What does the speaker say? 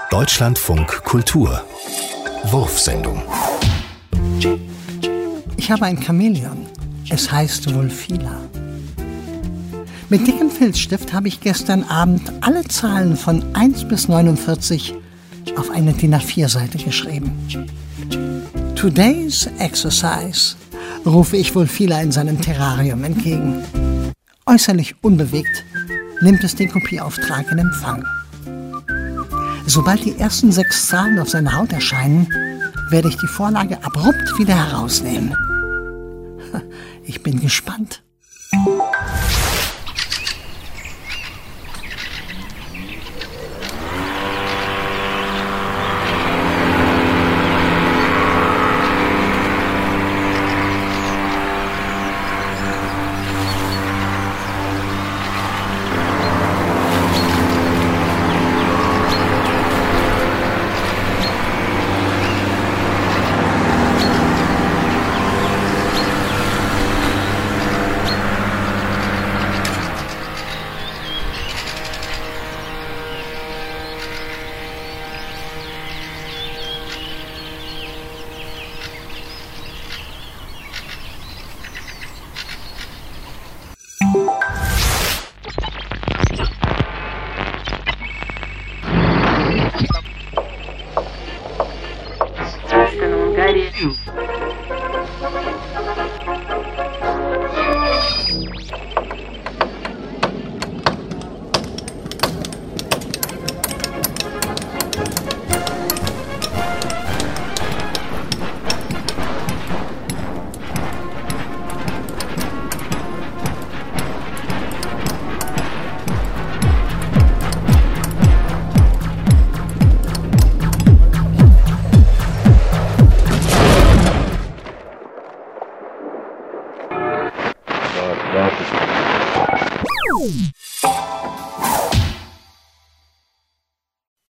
Deutschlandfunk Kultur Wurfsendung. Ich habe ein Chamäleon. Es heißt Wulfila. Mit dickem Filzstift habe ich gestern Abend alle Zahlen von 1 bis 49 auf eine DIN A4-Seite geschrieben. Today's exercise, rufe ich Wulfila in seinem Terrarium entgegen. Äußerlich unbewegt nimmt es den Kopieauftrag in Empfang. Sobald die ersten 6 Zahlen auf seiner Haut erscheinen, werde ich die Vorlage abrupt wieder herausnehmen. Ich bin gespannt. Wow.